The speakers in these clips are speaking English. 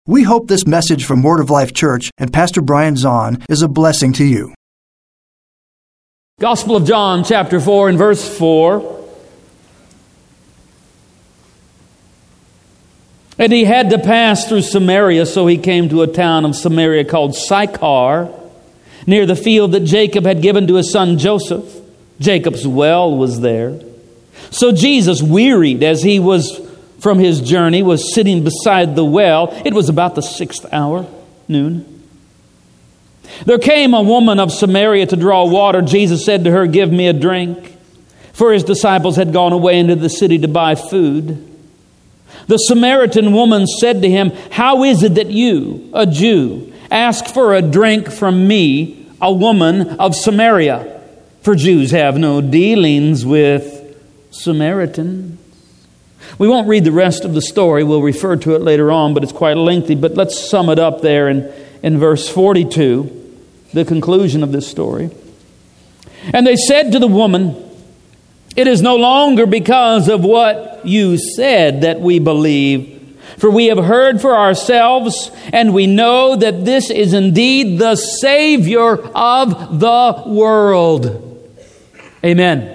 We hope this message from Word of Life Church and Pastor Brian Zahn is a blessing to you. Gospel of John, chapter 4 and verse 4. And he had to pass through Samaria, so he came to a town of Samaria called Sychar, near the field that Jacob had given to his son Joseph. Jacob's well was there. So Jesus, wearied as he was from his journey, was sitting beside the well. It was about the 6th hour, noon. There came a woman of Samaria to draw water. Jesus said to her, "Give me a drink." For his disciples had gone away into the city to buy food. The Samaritan woman said to him, "How is it that you, a Jew, ask for a drink from me, a woman of Samaria? For Jews have no dealings with Samaritans." We won't read the rest of the story. We'll refer to it later on, but it's quite lengthy. But let's sum it up there in verse 42, the conclusion of this story. And they said to the woman, "It is no longer because of what you said that we believe, for we have heard for ourselves, and we know that this is indeed the Savior of the world." Amen.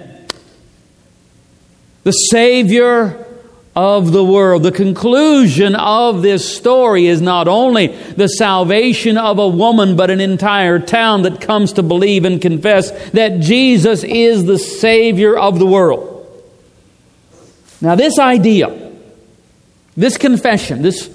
The Savior of the world. The conclusion of this story is not only the salvation of a woman, but an entire town that comes to believe and confess that Jesus is the Savior of the world. Now this idea, this confession, this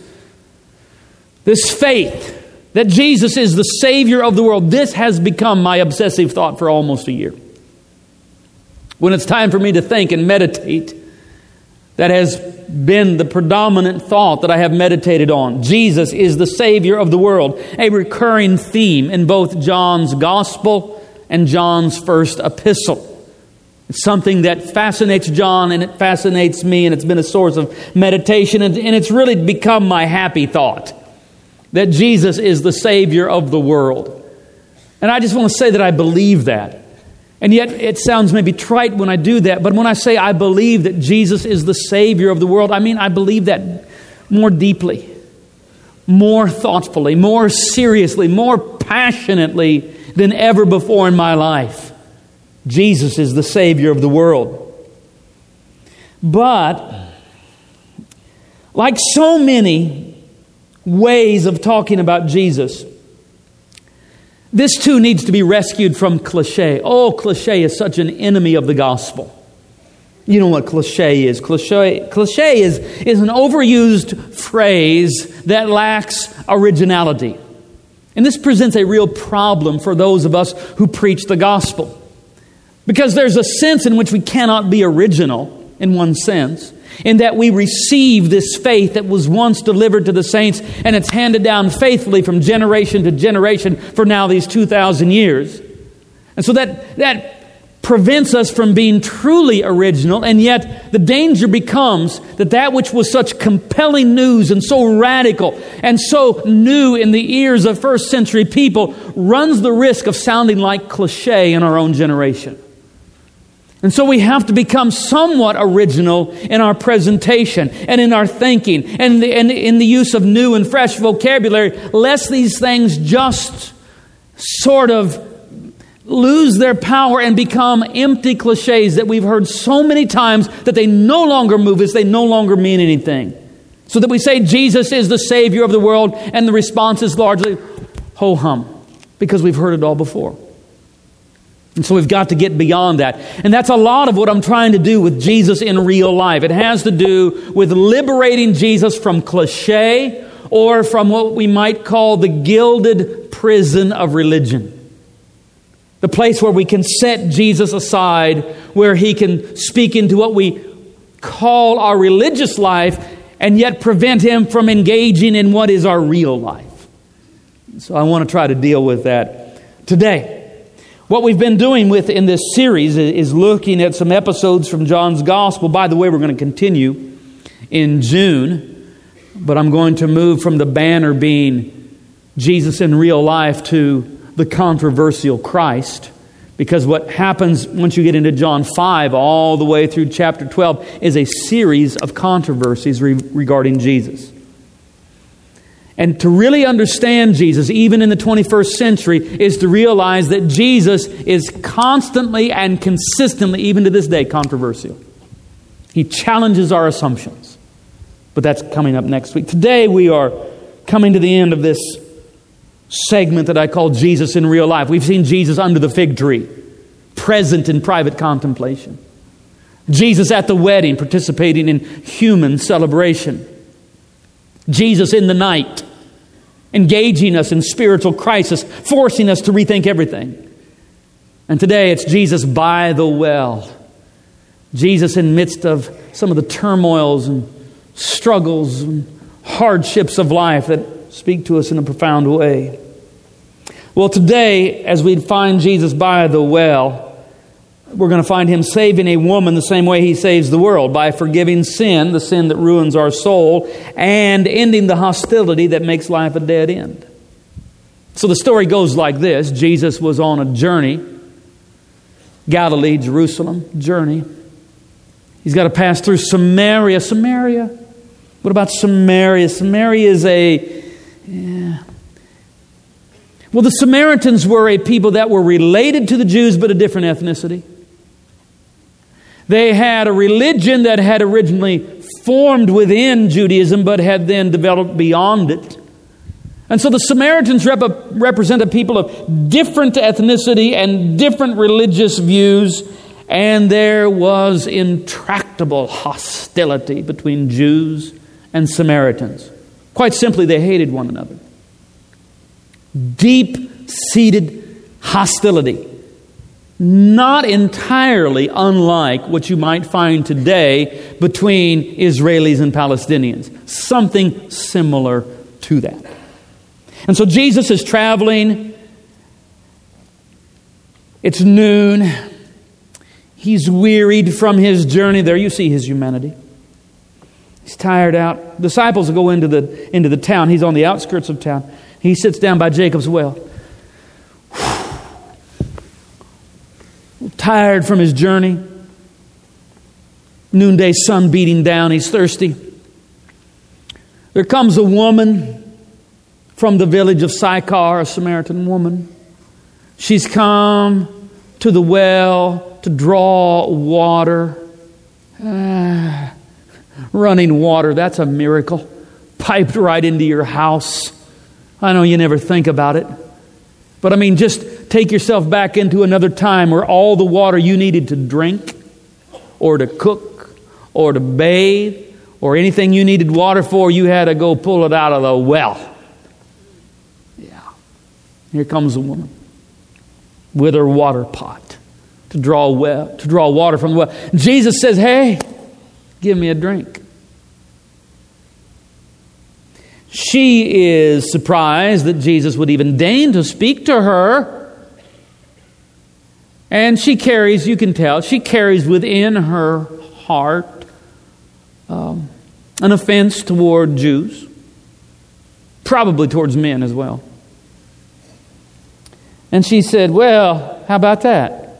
faith that Jesus is the Savior of the world, this has become my obsessive thought for almost a year. When it's time for me to think and meditate, that has been the predominant thought that I have meditated on. Jesus is the Savior of the world, a recurring theme in both John's Gospel and John's first epistle. It's something that fascinates John and it fascinates me, and it's been a source of meditation, and it's really become my happy thought, that Jesus is the Savior of the world. And I just want to say that I believe that. And yet it sounds maybe trite when I do that, but when I say I believe that Jesus is the Savior of the world, I mean I believe that more deeply, more thoughtfully, more seriously, more passionately than ever before in my life. Jesus is the Savior of the world. But like so many ways of talking about Jesus, this too needs to be rescued from cliche. Oh, cliche is such an enemy of the gospel. You know what cliche is. Cliche is an overused phrase that lacks originality. And this presents a real problem for those of us who preach the gospel. Because there's a sense in which we cannot be original, in one sense, in that we receive this faith that was once delivered to the saints, and it's handed down faithfully from generation to generation for now these 2,000 years. And so that prevents us from being truly original, and yet the danger becomes that which was such compelling news and so radical and so new in the ears of first century people runs the risk of sounding like cliche in our own generation. And so we have to become somewhat original in our presentation and in our thinking and in the use of new and fresh vocabulary, lest these things just sort of lose their power and become empty cliches that we've heard so many times that they no longer move us, they no longer mean anything. So that we say Jesus is the Savior of the world, and the response is largely ho-hum, because we've heard it all before. And so we've got to get beyond that. And that's a lot of what I'm trying to do with Jesus in real life. It has to do with liberating Jesus from cliche, or from what we might call the gilded prison of religion. The place where we can set Jesus aside, where He can speak into what we call our religious life, and yet prevent Him from engaging in what is our real life. So I want to try to deal with that today. What we've been doing in this series is looking at some episodes from John's Gospel. By the way, we're going to continue in June, but I'm going to move from the banner being Jesus in real life to the controversial Christ, because what happens once you get into John 5 all the way through chapter 12 is a series of controversies regarding Jesus. And to really understand Jesus, even in the 21st century, is to realize that Jesus is constantly and consistently, even to this day, controversial. He challenges our assumptions. But that's coming up next week. Today we are coming to the end of this segment that I call Jesus in Real Life. We've seen Jesus under the fig tree, present in private contemplation. Jesus at the wedding, participating in human celebration. Jesus in the night, engaging us in spiritual crisis, forcing us to rethink everything. And today it's Jesus by the well. Jesus in midst of some of the turmoils and struggles and hardships of life that speak to us in a profound way. Well, today, as we find Jesus by the well, we're going to find Him saving a woman the same way He saves the world, by forgiving sin, the sin that ruins our soul, and ending the hostility that makes life a dead end. So the story goes like this. Jesus was on a journey, Galilee, Jerusalem, journey. He's got to pass through Samaria. Samaria? What about Samaria? Samaria is Well, the Samaritans were a people that were related to the Jews, but a different ethnicity. They had a religion that had originally formed within Judaism, but had then developed beyond it. And so the Samaritans represent a people of different ethnicity and different religious views, and there was intractable hostility between Jews and Samaritans. Quite simply, they hated one another. Deep-seated hostility. Not entirely unlike what you might find today between Israelis and Palestinians. Something similar to that. And so Jesus is traveling. It's noon. He's wearied from His journey. There you see His humanity. He's tired out. Disciples go into the town. He's on the outskirts of town. He sits down by Jacob's well. Tired from his journey. Noonday sun beating down. He's thirsty. There comes a woman from the village of Sychar, a Samaritan woman. She's come to the well to draw water. Running water, that's a miracle. Piped right into your house. I know you never think about it. But I mean, just take yourself back into another time where all the water you needed to drink or to cook or to bathe or anything you needed water for, you had to go pull it out of the well. Yeah. Here comes a woman with her water pot to draw water from the well. Jesus says, "Hey, give me a drink." She is surprised that Jesus would even deign to speak to her. And she carries, you can tell, she carries within her heart an offense toward Jews. Probably towards men as well. And she said, "Well, how about that?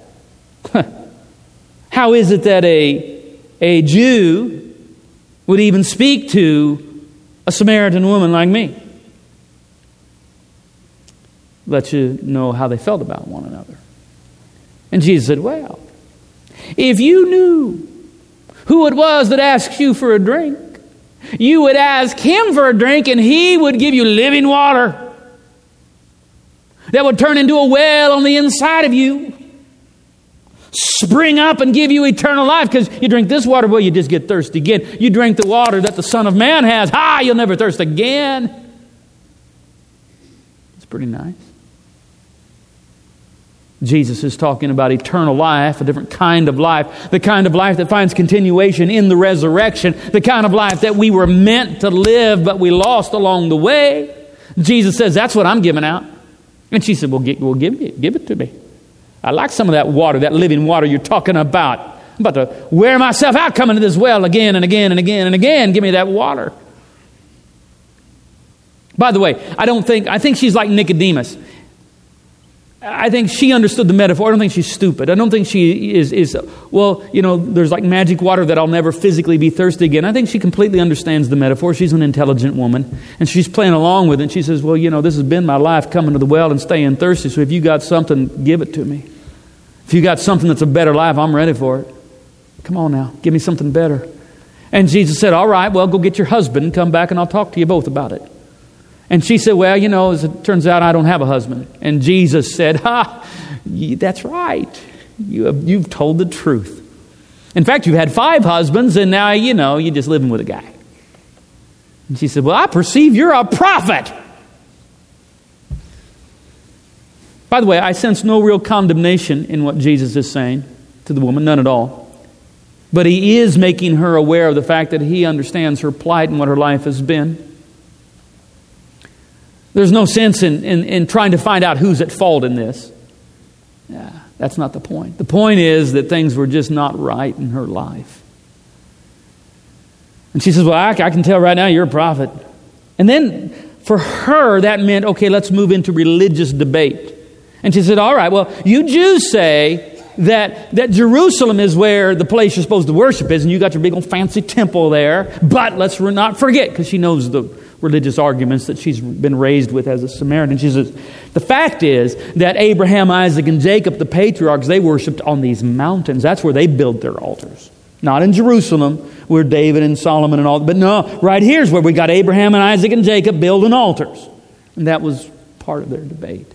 How is it that a Jew would even speak to a Samaritan woman like me?" Let you know how they felt about one another. And Jesus said, "Well, if you knew who it was that asked you for a drink, you would ask him for a drink and he would give you living water that would turn into a well on the inside of you, spring up and give you eternal life. Because you drink this water, well, you just get thirsty again. You drink the water that the Son of Man has, you'll never thirst again." It's pretty nice. Jesus is talking about eternal life, a different kind of life, the kind of life that finds continuation in the resurrection, the kind of life that we were meant to live, but we lost along the way. Jesus says, "That's what I'm giving out." And she said, "Well, give it to me. I like some of that water, that living water you're talking about. I'm about to wear myself out coming to this well again and again and again and again. Give me that water." By the way, I think she's like Nicodemus. I think she understood the metaphor. I don't think she's stupid. I don't think she is well, there's like magic water that I'll never physically be thirsty again. I think she completely understands the metaphor. She's an intelligent woman, and she's playing along with it. And she says, well, this has been my life, coming to the well and staying thirsty. So if you got something, give it to me. If you got something that's a better life, I'm ready for it. Come on now, give me something better. And Jesus said, all right, well, go get your husband and come back and I'll talk to you both about it. And she said, well, as it turns out, I don't have a husband. And Jesus said, that's right. You've told the truth. In fact, you've had 5 husbands, and now, you're just living with a guy. And she said, well, I perceive you're a prophet. By the way, I sense no real condemnation in what Jesus is saying to the woman, none at all. But he is making her aware of the fact that he understands her plight and what her life has been. There's no sense in trying to find out who's at fault in this. Yeah, that's not the point. The point is that things were just not right in her life. And she says, well, I can tell right now you're a prophet. And then for her, that meant, okay, let's move into religious debate. And she said, all right, well, you Jews say that Jerusalem is where the place you're supposed to worship is, and you got your big old fancy temple there. But let's not forget, because she knows the religious arguments that she's been raised with as a Samaritan. She says, the fact is that Abraham, Isaac, and Jacob, the patriarchs, they worshipped on these mountains. That's where they built their altars. Not in Jerusalem, where David and Solomon and all, but no, right here's where we got Abraham and Isaac and Jacob building altars. And that was part of their debate.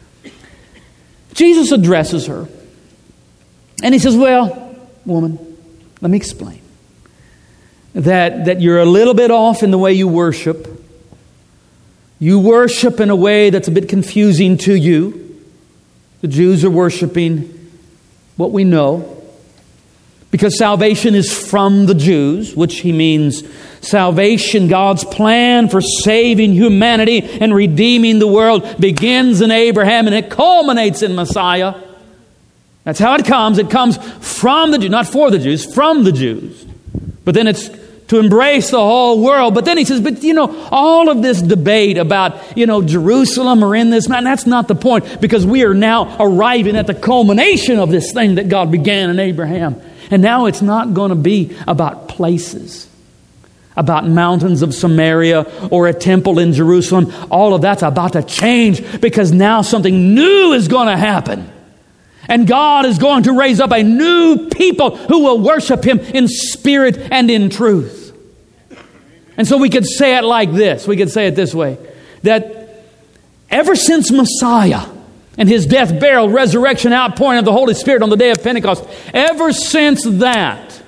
Jesus addresses her. And he says, well, woman, let me explain. That you're a little bit off in the way you worship. You worship in a way that's a bit confusing to you. The Jews are worshiping what we know. Because salvation is from the Jews, which he means salvation, God's plan for saving humanity and redeeming the world, begins in Abraham and it culminates in Messiah. That's how it comes. It comes from the Jews, not for the Jews, from the Jews. But then it's to embrace the whole world. But then he says, but all of this debate about, Jerusalem or in this mountain, that's not the point, because we are now arriving at the culmination of this thing that God began in Abraham. And now it's not going to be about places, about mountains of Samaria or a temple in Jerusalem. All of that's about to change, because now something new is going to happen. And God is going to raise up a new people who will worship Him in spirit and in truth. And so we could say it like this. We could say it this way. That ever since Messiah and His death, burial, resurrection, outpouring of the Holy Spirit on the day of Pentecost, ever since that,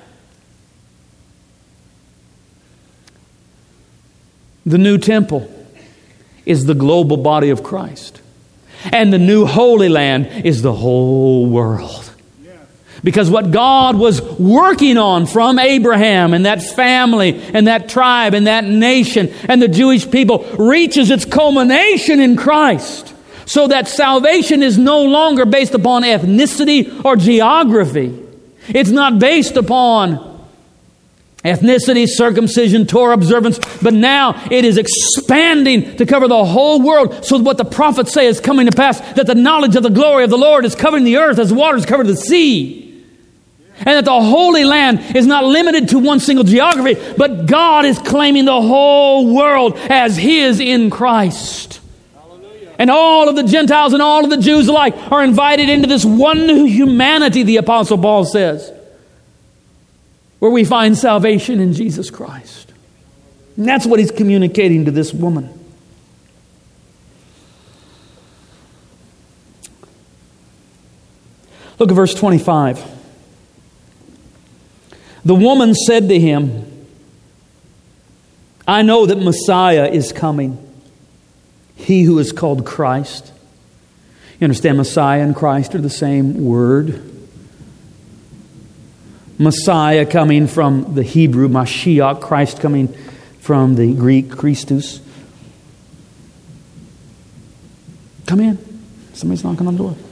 the new temple is the global body of Christ. And the new Holy Land is the whole world. Because what God was working on from Abraham and that family and that tribe and that nation and the Jewish people reaches its culmination in Christ. So that salvation is no longer based upon ethnicity or geography. It's not based upon ethnicity, circumcision, Torah observance, but now it is expanding to cover the whole world. So what the prophets say is coming to pass, that the knowledge of the glory of the Lord is covering the earth as waters cover the sea. And that the Holy Land is not limited to one single geography, but God is claiming the whole world as His in Christ. Hallelujah. And all of the Gentiles and all of the Jews alike are invited into this one new humanity, the Apostle Paul says, where we find salvation in Jesus Christ. And that's what he's communicating to this woman. Look at verse 25. The woman said to him, I know that Messiah is coming, He who is called Christ. You understand, Messiah and Christ are the same word. Messiah coming from the Hebrew, Mashiach, Christ coming from the Greek, Christus. Come in. Somebody's knocking on the door.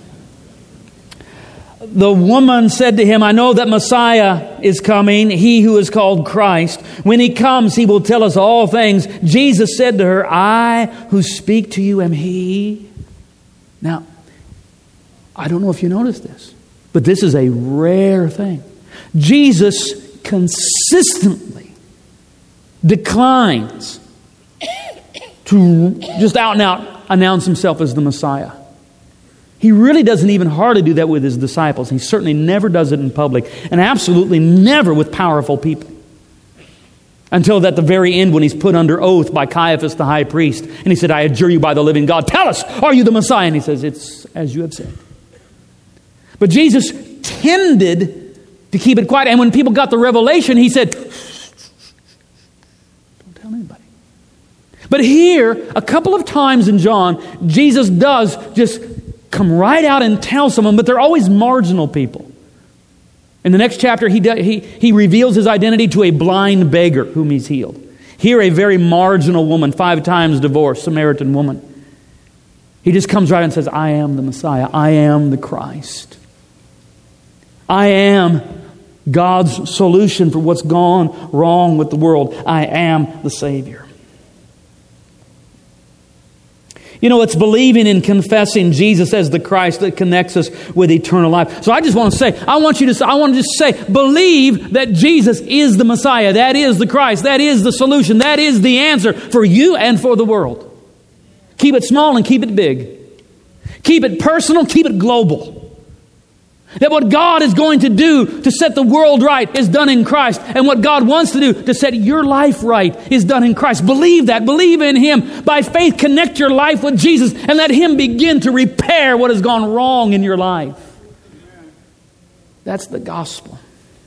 The woman said to him, I know that Messiah is coming, He who is called Christ. When He comes, He will tell us all things. Jesus said to her, I who speak to you am He. Now, I don't know if you noticed this, but this is a rare thing. Jesus consistently declines to just out and out announce himself as the Messiah. He really doesn't even hardly do that with his disciples. He certainly never does it in public, and absolutely never with powerful people. Until at the very end when he's put under oath by Caiaphas the high priest. And he said, I adjure you by the living God, tell us, are you the Messiah? And he says, it's as you have said. But Jesus tended to keep it quiet. And when people got the revelation, he said, don't tell anybody. But here, a couple of times in John, Jesus does just come right out and tell someone, but they're always marginal people. In the next chapter, he reveals his identity to a blind beggar whom he's healed. Here, a very marginal woman, 5 times divorced, Samaritan woman. He just comes right and says, I am the Messiah. I am the Christ. I am God's solution for what's gone wrong with the world. I am the Savior. You know, it's believing and confessing Jesus as the Christ that connects us with eternal life. So I just want to say, I want to just say, believe that Jesus is the Messiah. That is the Christ. That is the solution. That is the answer for you and for the world. Keep it small and keep it big. Keep it personal, keep it global. That what God is going to do to set the world right is done in Christ. And what God wants to do to set your life right is done in Christ. Believe that. Believe in Him. By faith, connect your life with Jesus and let Him begin to repair what has gone wrong in your life. That's the gospel.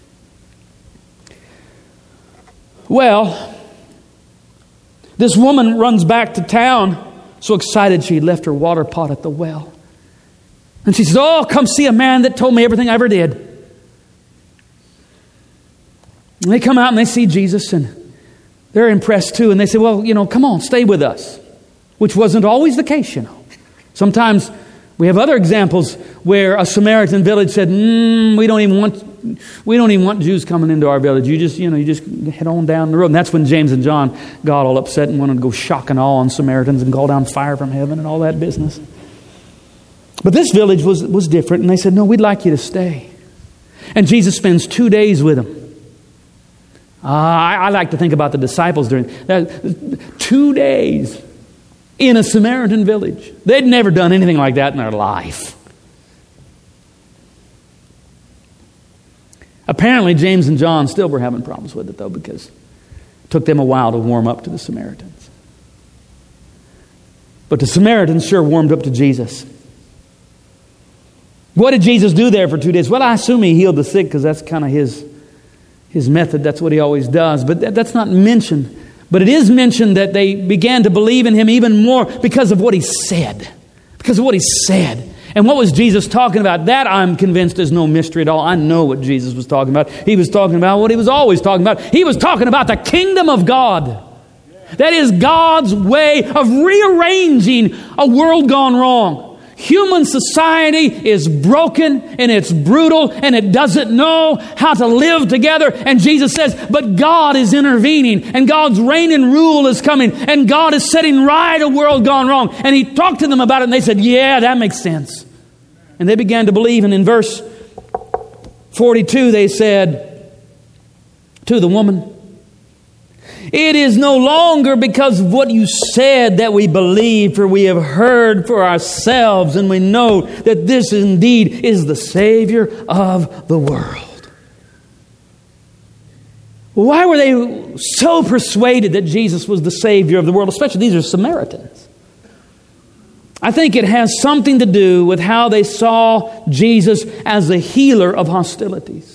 Well, this woman runs back to town, so excited she left her water pot at the well. And she says, oh, come see a man that told me everything I ever did. And they come out and they see Jesus and they're impressed too. And they say, well, come on, stay with us. Which wasn't always the case, Sometimes we have other examples where a Samaritan village said, we don't even want Jews coming into our village. You just head on down the road. And that's when James and John got all upset and wanted to go shock and awe on Samaritans and call down fire from heaven and all that business. But this village was different, and they said, no, we'd like you to stay. And Jesus spends 2 days with them. I like to think about the disciples during that. 2 days in a Samaritan village. They'd never done anything like that in their life. Apparently, James and John still were having problems with it, though, because it took them a while to warm up to the Samaritans. But the Samaritans sure warmed up to Jesus. What did Jesus do there for 2 days? Well, I assume He healed the sick because that's kind of His method. That's what He always does. But that's not mentioned. But it is mentioned that they began to believe in Him even more because of what He said. Because of what He said. And what was Jesus talking about? That, I'm convinced, is no mystery at all. I know what Jesus was talking about. He was talking about what He was always talking about. He was talking about the kingdom of God. That is God's way of rearranging a world gone wrong. Human society is broken and it's brutal and it doesn't know how to live together. And Jesus says, but God is intervening and God's reign and rule is coming and God is setting right a world gone wrong. And He talked to them about it and they said, yeah, that makes sense. And they began to believe. And in verse 42, they said to the woman, it is no longer because of what you said that we believe, for we have heard for ourselves, and we know that this indeed is the Savior of the world. Why were they so persuaded that Jesus was the Savior of the world? Especially these are Samaritans. I think it has something to do with how they saw Jesus as a healer of hostilities.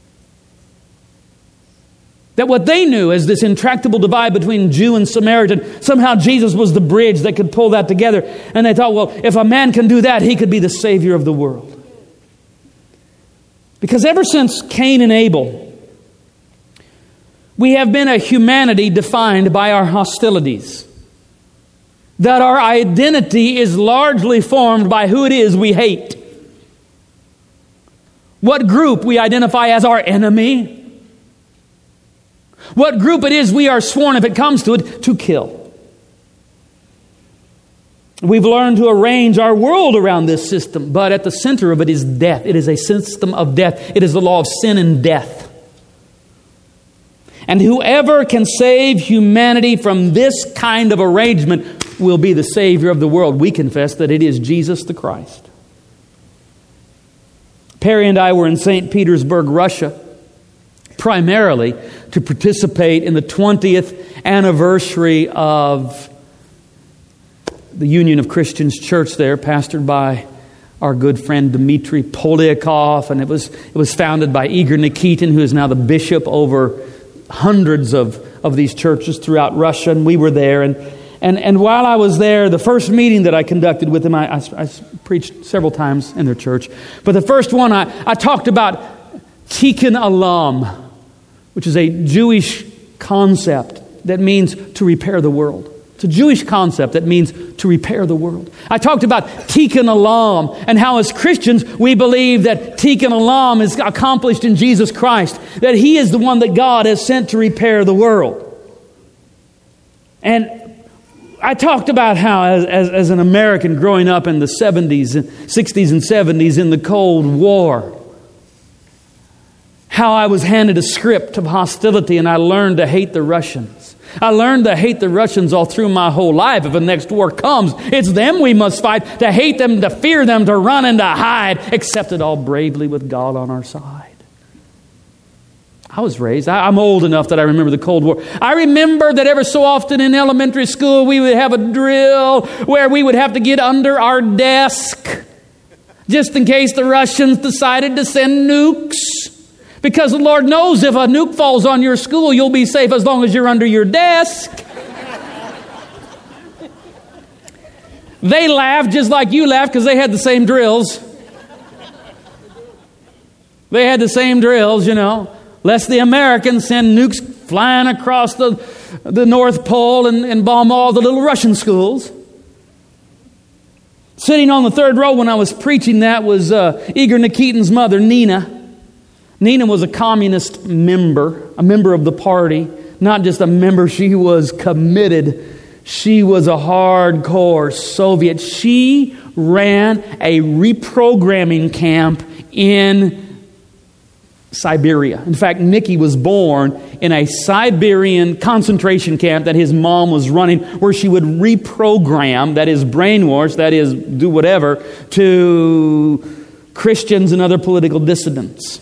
That what they knew as this intractable divide between Jew and Samaritan, somehow Jesus was the bridge that could pull that together. And they thought, well, if a man can do that, he could be the Savior of the world. Because ever since Cain and Abel, we have been a humanity defined by our hostilities. That our identity is largely formed by who it is we hate. What group we identify as our enemy. What group it is we are sworn, if it comes to it, to kill. We've learned to arrange our world around this system, but at the center of it is death. It is a system of death. It is the law of sin and death. And whoever can save humanity from this kind of arrangement will be the Savior of the world. We confess that it is Jesus the Christ. Perry and I were in St. Petersburg, Russia, primarily to participate in the 20th anniversary of the Union of Christians Church there, pastored by our good friend Dmitry Polyakov, and it was founded by Igor Nikitin, who is now the bishop over hundreds of these churches throughout Russia, and we were there. And while I was there, the first meeting that I conducted with them, I preached several times in their church. But the first one, I talked about Tikkun Olam, which is a Jewish concept that means to repair the world. It's a Jewish concept that means to repair the world. I talked about Tikkun Olam and how as Christians we believe that Tikkun Olam is accomplished in Jesus Christ, that He is the one that God has sent to repair the world. And I talked about how as an American growing up in the 60s and 70s in the Cold War, how I was handed a script of hostility and I learned to hate the Russians. I learned to hate the Russians all through my whole life. If the next war comes, it's them we must fight, to hate them, to fear them, to run and to hide, accept it all bravely with God on our side. I was raised. I'm old enough that I remember the Cold War. I remember that ever so often in elementary school we would have a drill where we would have to get under our desk just in case the Russians decided to send nukes. Because the Lord knows if a nuke falls on your school, you'll be safe as long as you're under your desk. They laughed just like you laughed because they had the same drills. They had the same drills, lest the Americans send nukes flying across the North Pole and bomb all the little Russian schools. Sitting on the third row when I was preaching that was Igor Nikitin's mother, Nina. Nina was a communist member, a member of the party. Not just a member, she was committed. She was a hardcore Soviet. She ran a reprogramming camp in Siberia. In fact, Nicky was born in a Siberian concentration camp that his mom was running, where she would reprogram, that is brainwash, that is do whatever, to Christians and other political dissidents.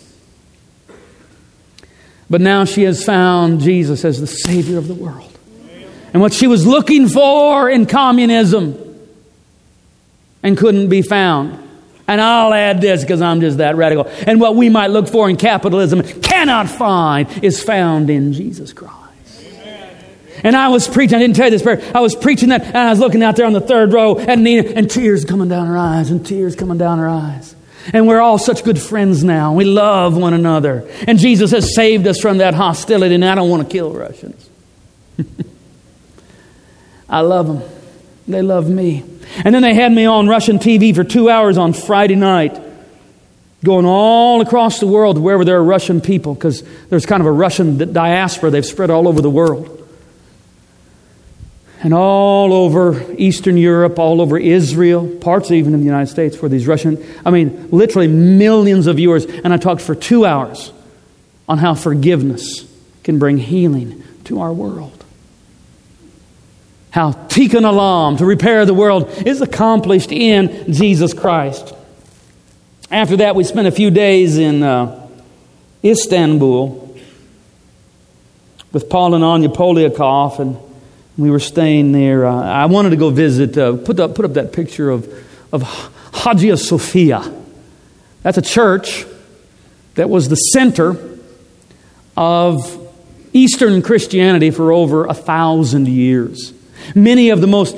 But now she has found Jesus as the Savior of the world. And what she was looking for in communism and couldn't be found. And I'll add this because I'm just that radical. And what we might look for in capitalism cannot find is found in Jesus Christ. And I was preaching, I didn't tell you this prayer, I was preaching that and I was looking out there on the third row and Nina, and tears coming down her eyes and tears coming down her eyes. And we're all such good friends now. We love one another. And Jesus has saved us from that hostility. And I don't want to kill Russians. I love them. They love me. And then they had me on Russian TV for 2 hours on Friday night, going all across the world wherever there are Russian people, because there's kind of a Russian diaspora. They've spread all over the world. And all over Eastern Europe, all over Israel, parts even of the United States where these literally millions of viewers. And I talked for 2 hours on how forgiveness can bring healing to our world. How Tikkun Olam, to repair the world, is accomplished in Jesus Christ. After that, we spent a few days in Istanbul with Paul and Anya Polyakov, and we were staying there. I wanted to go visit, put up that picture of Hagia Sophia. That's a church that was the center of Eastern Christianity for over 1,000 years. Many of the most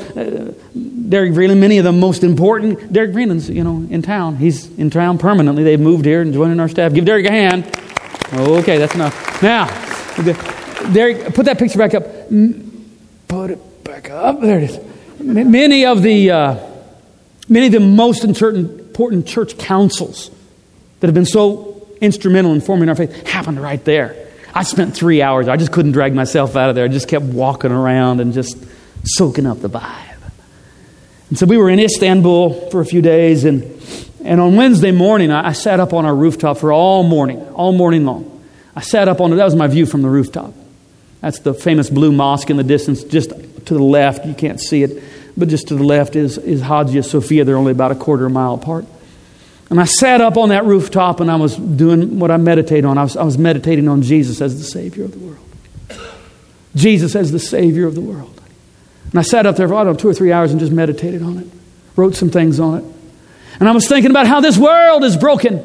important, Derek Greenland's, in town. He's in town permanently. They've moved here and joining our staff. Give Derek a hand. Okay, that's enough. Now, Derek, put that picture back up. Put it back up. There it is. Many of the most important church councils that have been so instrumental in forming our faith happened right there. I spent 3 hours. I just couldn't drag myself out of there. I just kept walking around and just soaking up the vibe. And so we were in Istanbul for a few days, and on Wednesday morning, I sat up on our rooftop for all morning long. I sat up on it. That was my view from the rooftop. That's the famous blue mosque in the distance, just to the left. You can't see it, but just to the left is Hagia Sophia. They're only about a quarter mile apart. And I sat up on that rooftop, and I was doing what I meditate on. I was meditating on Jesus as the Savior of the world. Jesus as the Savior of the world. And I sat up there for, 2 or 3 hours and just meditated on it. Wrote some things on it. And I was thinking about how this world is broken.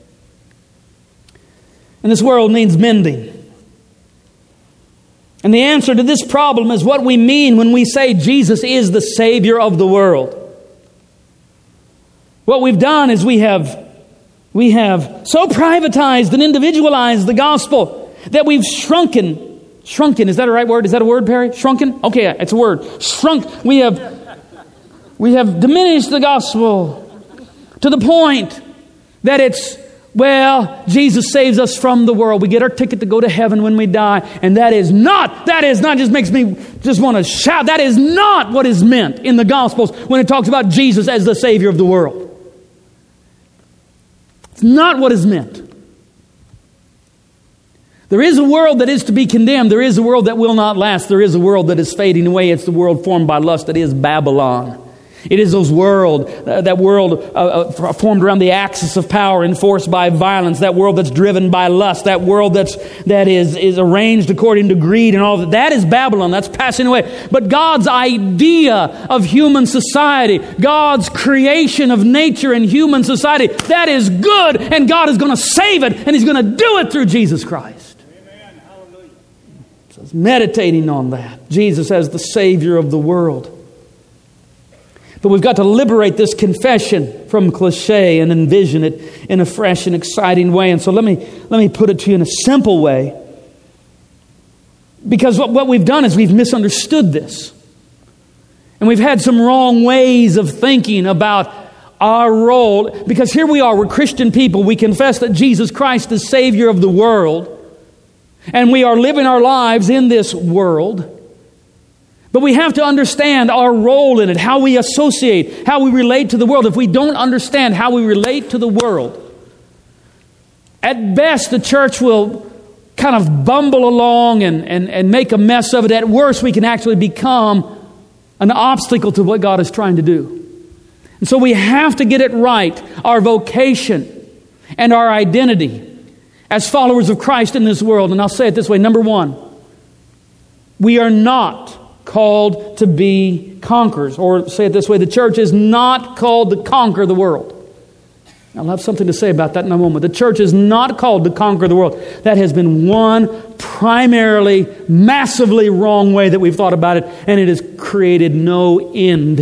And this world needs mending. And the answer to this problem is what we mean when we say Jesus is the Savior of the world. What we've done is we have so privatized and individualized the gospel that we've shrunken, is that a right word? Is that a word, Perry? Shrunken? Okay, it's a word. We have diminished the gospel to the point that it's, Jesus saves us from the world. We get our ticket to go to heaven when we die. And that is not, just makes me just want to shout. That is not what is meant in the Gospels when it talks about Jesus as the Savior of the world. It's not what is meant. There is a world that is to be condemned. There is a world that will not last. There is a world that is fading away. It's the world formed by lust. That is Babylon. It is that world formed around the axis of power, enforced by violence. That world that's driven by lust. That world that is arranged according to greed and all that. That is Babylon. That's passing away. But God's idea of human society, God's creation of nature and human society, that is good, and God is going to save it, and He's going to do it through Jesus Christ. Amen. Hallelujah. So it's meditating on that. Jesus as the Savior of the world. But we've got to liberate this confession from cliche and envision it in a fresh and exciting way. And so let me put it to you in a simple way. Because what we've done is we've misunderstood this. And we've had some wrong ways of thinking about our role. Because here we are, we're Christian people. We confess that Jesus Christ is Savior of the world. And we are living our lives in this world. But we have to understand our role in it, how we associate, how we relate to the world. If we don't understand how we relate to the world, at best the church will kind of bumble along and make a mess of it. At worst, we can actually become an obstacle to what God is trying to do. And so we have to get it right, our vocation and our identity as followers of Christ in this world. And I'll say it this way. Number one, we are not called to be conquerors. Or say it this way, the church is not called to conquer the world. I'll have something to say about that in a moment. The church is not called to conquer the world. That has been one primarily, massively wrong way that we've thought about it, and it has created no end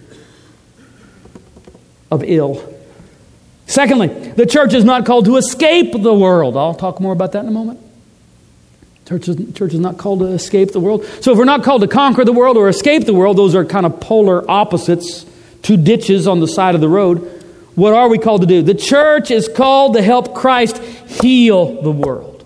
of ill. Secondly, the church is not called to escape the world. I'll talk more about that in a moment. Church is not called to escape the world. So if we're not called to conquer the world or escape the world, those are kind of polar opposites, two ditches on the side of the road. What are we called to do? The church is called to help Christ heal the world.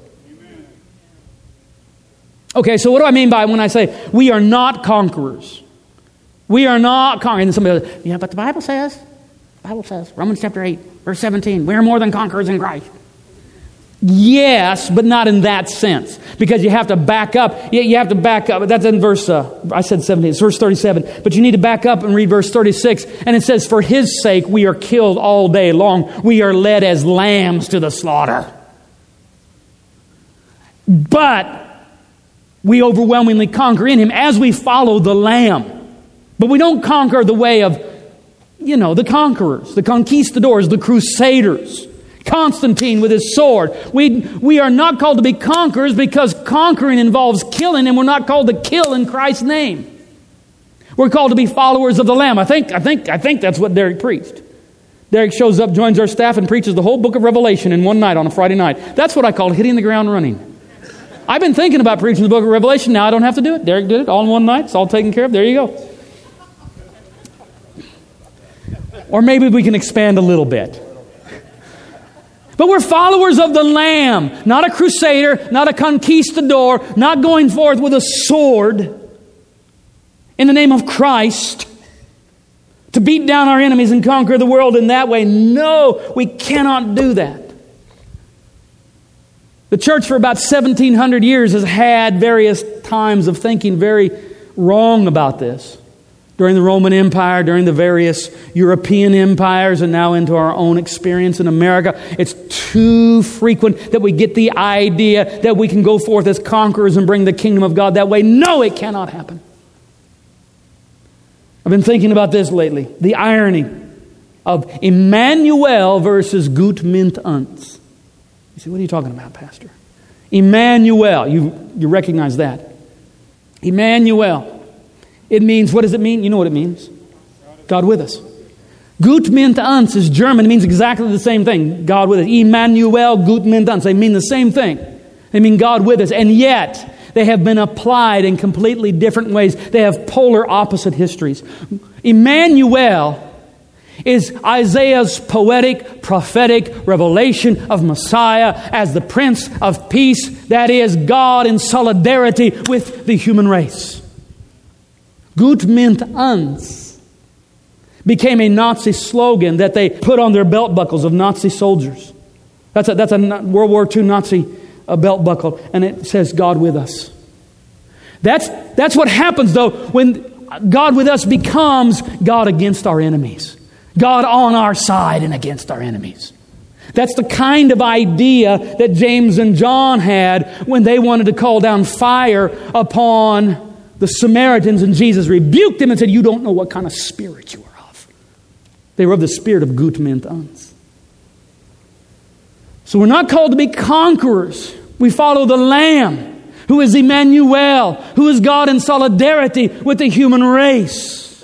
Okay, so what do I mean by when I say we are not conquerors? We are not conquerors. And somebody goes, yeah, but the Bible says, Romans chapter 8, verse 17, we are more than conquerors in Christ. Yes, but not in that sense. Because you have to back up. You have to back up. That's in verse, I said 17, it's verse 37. But you need to back up and read verse 36. And it says, for His sake we are killed all day long. We are led as lambs to the slaughter. But we overwhelmingly conquer in Him as we follow the Lamb. But we don't conquer the way of, the conquerors, the conquistadors, the crusaders. Constantine with his sword. We are not called to be conquerors because conquering involves killing, and we're not called to kill in Christ's name. We're called to be followers of the Lamb. I think that's what Derek preached. Derek shows up, joins our staff, and preaches the whole book of Revelation in one night on a Friday night. That's what I call hitting the ground running. I've been thinking about preaching the book of Revelation. Now I don't have to do it. Derek did it all in one night. It's all taken care of. There you go. Or maybe we can expand a little bit. But we're followers of the Lamb, not a crusader, not a conquistador, not going forth with a sword in the name of Christ. to beat down our enemies and conquer the world in that way. No, we cannot do that. The church for about 1,700 years has had various times of thinking very wrong about this. During the Roman Empire, during the various European empires, and now into our own experience in America, it's too frequent that we get the idea that we can go forth as conquerors and bring the kingdom of God that way. No, it cannot happen. I've been thinking about this lately. The irony of Emmanuel versus Gut mint uns. You say, what are you talking about, Pastor? Emmanuel. You recognize that. Emmanuel. It means, what does it mean? You know what it means. God with us. Gut mint uns is German. It means exactly the same thing. God with us. Emmanuel, Gut mint uns. They mean the same thing. They mean God with us. And yet, they have been applied in completely different ways. They have polar opposite histories. Emmanuel is Isaiah's poetic, prophetic revelation of Messiah as the Prince of Peace. That is, God in solidarity with the human race. Gut mint uns became a Nazi slogan that they put on their belt buckles of Nazi soldiers. That's a World War II Nazi belt buckle, and it says God with us. That's what happens though when God with us becomes God against our enemies. God on our side and against our enemies. That's the kind of idea that James and John had when they wanted to call down fire upon the Samaritans, and Jesus rebuked them and said, you don't know what kind of spirit you are of. They were of the spirit of Gut mint uns. So we're not called to be conquerors. We follow the Lamb, who is Emmanuel, who is God in solidarity with the human race.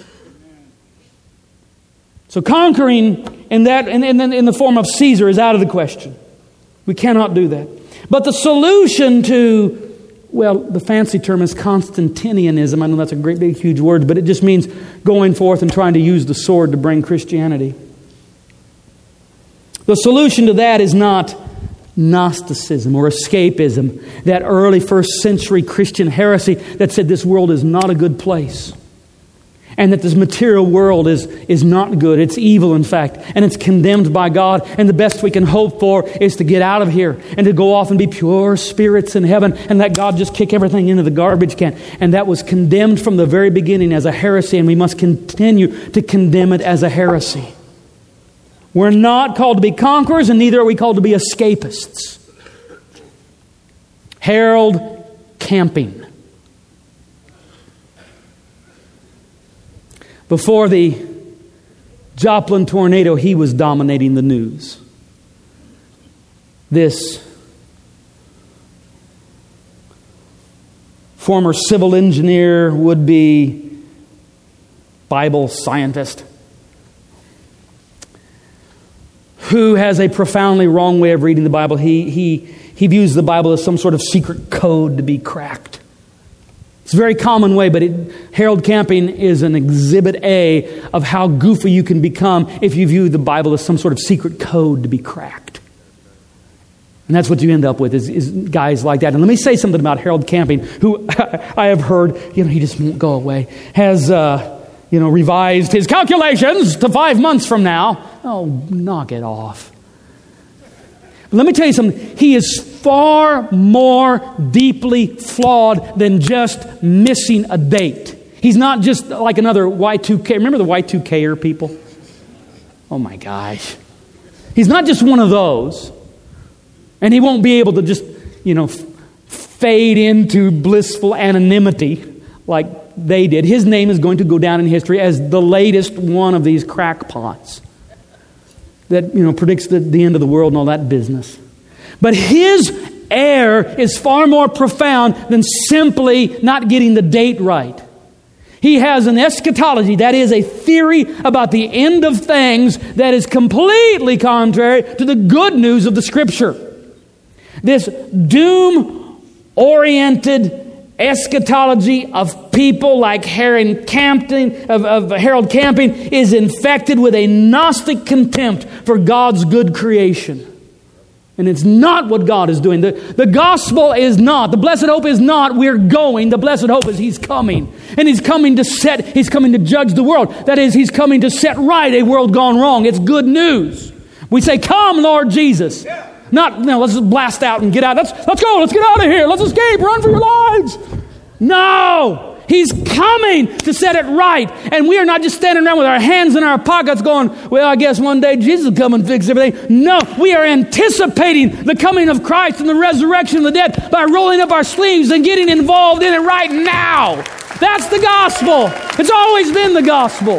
So conquering in the form of Caesar is out of the question. We cannot do that. But the solution to, well, the fancy term is Constantinianism. I know that's a great big huge word, but it just means going forth and trying to use the sword to bring Christianity. The solution to that is not Gnosticism or escapism, that early first century Christian heresy that said this world is not a good place and that this material world is not good. It's evil, in fact, and it's condemned by God, and the best we can hope for is to get out of here and to go off and be pure spirits in heaven and let God just kick everything into the garbage can. And that was condemned from the very beginning as a heresy, and we must continue to condemn it as a heresy. We're not called to be conquerors, and neither are we called to be escapists. Harold Camping. Before the Joplin tornado, he was dominating the news. This former civil engineer, would-be Bible scientist, who has a profoundly wrong way of reading the Bible. He views the Bible as some sort of secret code to be cracked. It's a very common way, but Harold Camping is an exhibit A of how goofy you can become if you view the Bible as some sort of secret code to be cracked. And that's what you end up with is guys like that. And let me say something about Harold Camping, who I have heard, he just won't go away, has revised his calculations to 5 months from now. Oh, knock it off. But let me tell you something. He is far more deeply flawed than just missing a date. He's not just like another Y2K. Remember the Y2K'er people? Oh my gosh. He's not just one of those. And he won't be able to just, fade into blissful anonymity like they did. His name is going to go down in history as the latest one of these crackpots that, predicts the end of the world and all that business. But his error is far more profound than simply not getting the date right. He has an eschatology, that is a theory about the end of things that is completely contrary to the good news of the Scripture. This doom-oriented eschatology of people like Harold Camping is infected with a Gnostic contempt for God's good creation. And it's not what God is doing. The gospel is not, the blessed hope is not we're going. The blessed hope is He's coming. And He's coming to judge the world. That is, He's coming to set right a world gone wrong. It's good news. We say, come, Lord Jesus. Yeah. Not, let's just blast out and get out. Let's go, let's get out of here. Let's escape, run for your lives. No! He's coming to set it right. And we are not just standing around with our hands in our pockets going, well, I guess one day Jesus will come and fix everything. No, we are anticipating the coming of Christ and the resurrection of the dead by rolling up our sleeves and getting involved in it right now. That's the gospel. It's always been the gospel.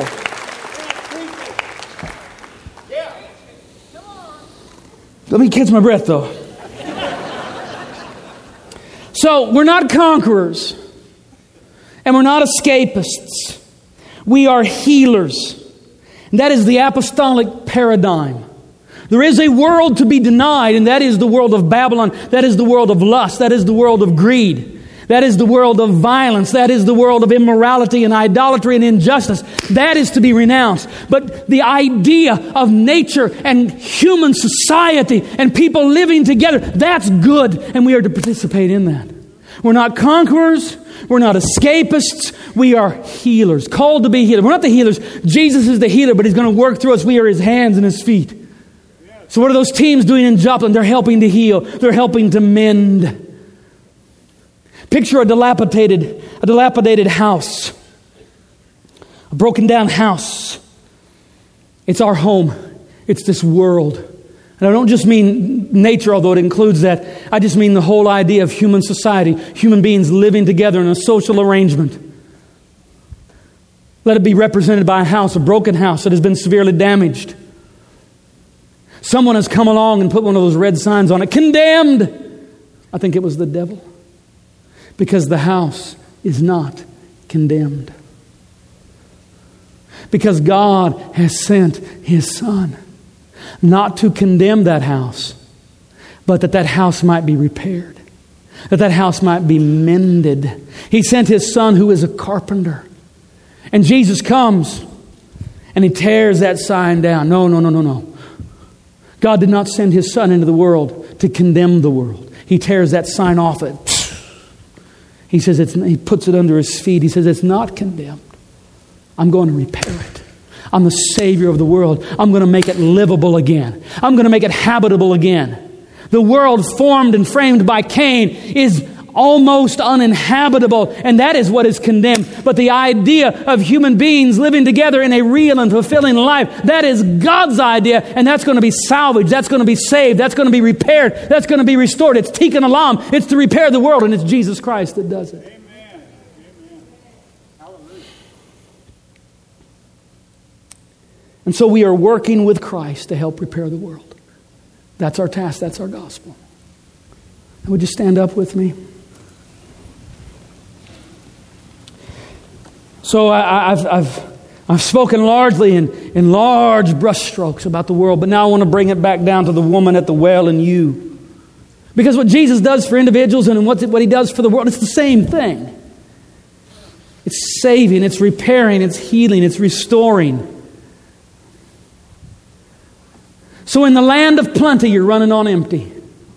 Let me catch my breath, though. So, we're not conquerors. And we're not escapists. We are healers. And that is the apostolic paradigm. There is a world to be denied, and that is the world of Babylon. That is the world of lust. That is the world of greed. That is the world of violence. That is the world of immorality and idolatry and injustice. That is to be renounced. But the idea of nature and human society and people living together, that's good, and we are to participate in that. We're not conquerors. We're not escapists. We are healers, called to be healers. We're not the healers. Jesus is the healer, but He's going to work through us. We are His hands and His feet. So what are those teams doing in Joplin? They're helping to heal. They're helping to mend. Picture a dilapidated house, a broken down house. It's our home. It's this world. And I don't just mean nature, although it includes that. I just mean the whole idea of human society, human beings living together in a social arrangement. Let it be represented by a broken house that has been severely damaged. Someone has come along and put one of those red signs on it, condemned. I think it was the devil. Because the house is not condemned. Because God has sent His Son. Not to condemn that house, but that house might be repaired. That house might be mended. He sent His Son who is a carpenter. And Jesus comes and He tears that sign down. No. God did not send His Son into the world to condemn the world. He tears that sign off it. He says He puts it under His feet. He says it's not condemned. I'm going to repair it. I'm the Savior of the world. I'm going to make it livable again. I'm going to make it habitable again. The world formed and framed by Cain is almost uninhabitable, and that is what is condemned. But the idea of human beings living together in a real and fulfilling life, that is God's idea, and that's going to be salvaged. That's going to be saved. That's going to be repaired. That's going to be restored. It's Tikkun Olam. It's to repair the world, and it's Jesus Christ that does it. And so we are working with Christ to help repair the world. That's our task. That's our gospel. And would you stand up with me? So I've spoken largely in large brushstrokes about the world, but now I want to bring it back down to the woman at the well and you. Because what Jesus does for individuals and what He does for the world, it's the same thing. It's saving, it's repairing, it's healing, it's restoring. So in the land of plenty, you're running on empty.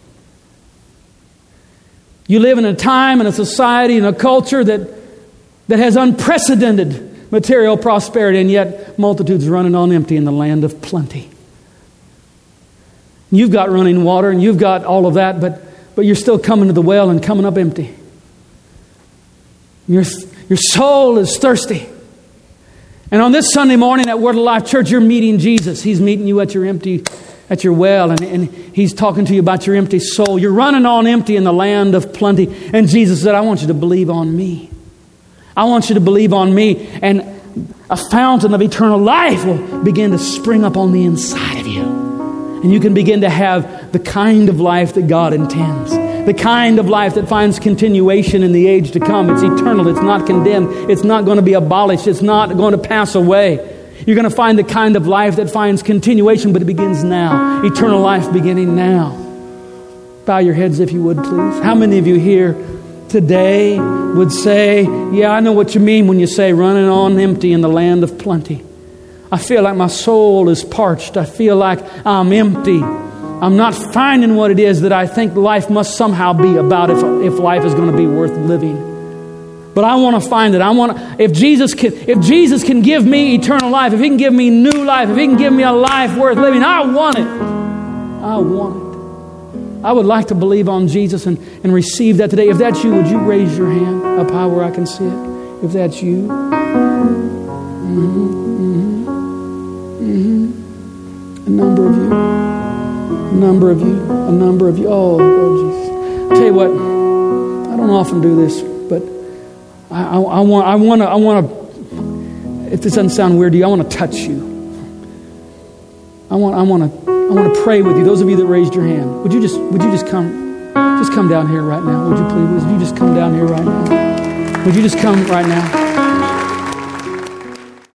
You live in a time and a society and a culture that has unprecedented material prosperity, and yet multitudes running on empty in the land of plenty. You've got running water and you've got all of that, but you're still coming to the well and coming up empty. Your soul is thirsty. And on this Sunday morning at Word of Life Church, you're meeting Jesus. He's meeting you at your well, and He's talking to you about your empty soul. You're running on empty in the land of plenty. And Jesus said, I want you to believe on me. I want you to believe on me, and a fountain of eternal life will begin to spring up on the inside of you. And you can begin to have the kind of life that God intends. The kind of life that finds continuation in the age to come. It's eternal. It's not condemned. It's not going to be abolished. It's not going to pass away. You're going to find the kind of life that finds continuation, but it begins now. Eternal life beginning now. Bow your heads if you would, please. How many of you here today would say, yeah, I know what you mean when you say running on empty in the land of plenty. I feel like my soul is parched. I feel like I'm empty. I'm not finding what it is that I think life must somehow be about if life is going to be worth living. But I want to find it. If Jesus can give me eternal life, if He can give me new life, if He can give me a life worth living, I want it. I want it. I would like to believe on Jesus and receive that today. If that's you, would you raise your hand up high where I can see it? If that's you. A number of you. A number of you. A number of you. Oh, Lord Jesus. I'll tell you what, I don't often do this, but I want to, if this doesn't sound weird to you, I want to touch you. I want to pray with you. Those of you that raised your hand, would you just come down here right now? Would you please? Would you just come down here right now? Would you just come right now?